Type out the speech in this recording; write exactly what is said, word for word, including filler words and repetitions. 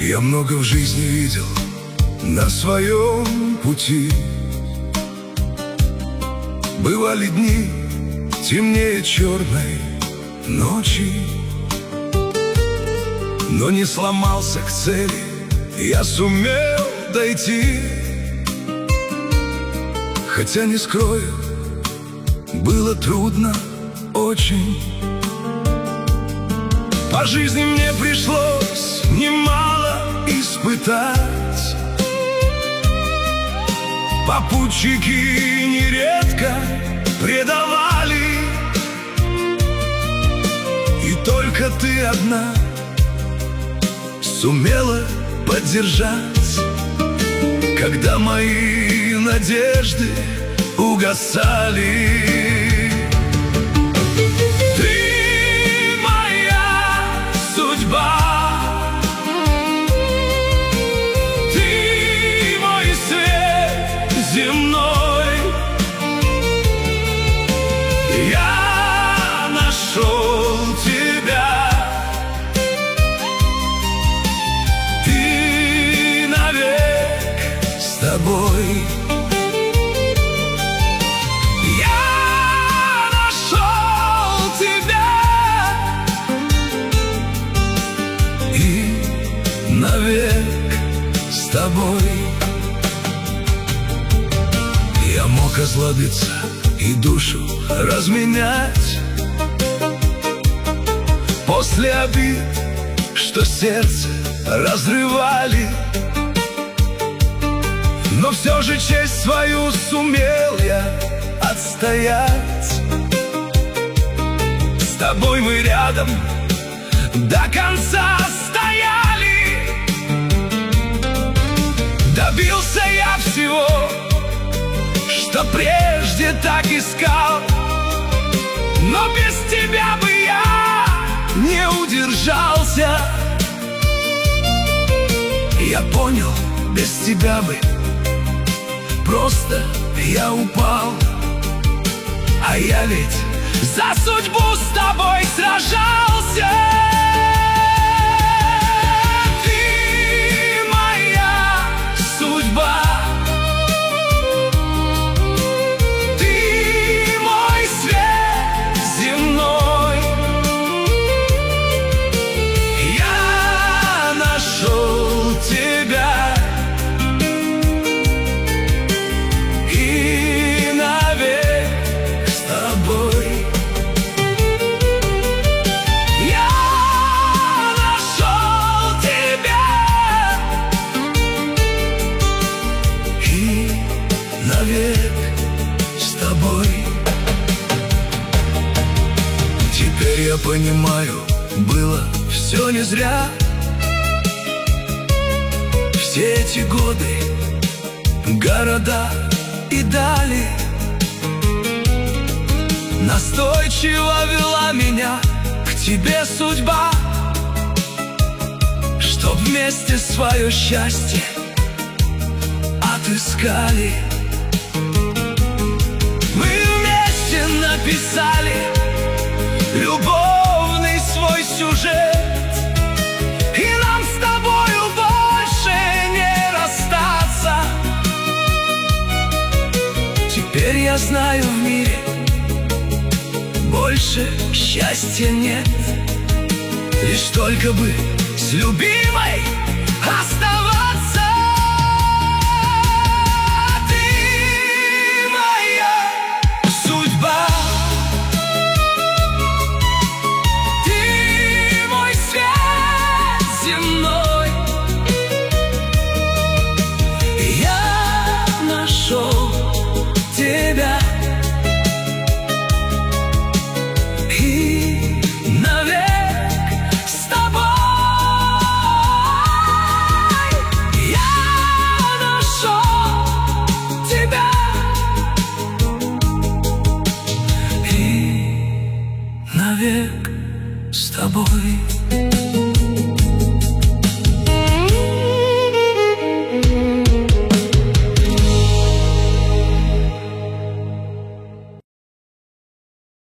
Я много в жизни видел на своем пути. Бывали дни темнее черной ночи, но не сломался к цели, я сумел дойти. Хотя, не скрою, было трудно очень. По жизни мне пришлось немало испытать. Попутчики нередко предавали, и только ты одна сумела поддержать, когда мои надежды угасали. Ты моя судьба, ты мой свет земной. Я нашел тебя, ты навек с тобой. Навек с тобой. Я мог озлобиться и душу разменять после обид, что сердце разрывали, но все же честь свою сумел я отстоять. С тобой мы рядом до конца стояли. Добился я всего, что прежде так искал, но без тебя бы я не удержался. Я понял, без тебя бы просто я упал. А я ведь за судьбу с тобой сражался. Навек с тобой. Теперь я понимаю, было все не зря. Все эти годы, города и дали настойчиво вела меня к тебе судьба, чтоб вместе свое счастье отыскали. Мы вместе написали любовный свой сюжет, и нам с тобою больше не расстаться. Теперь я знаю, в мире больше счастья нет, лишь только бы с любимой оставаться.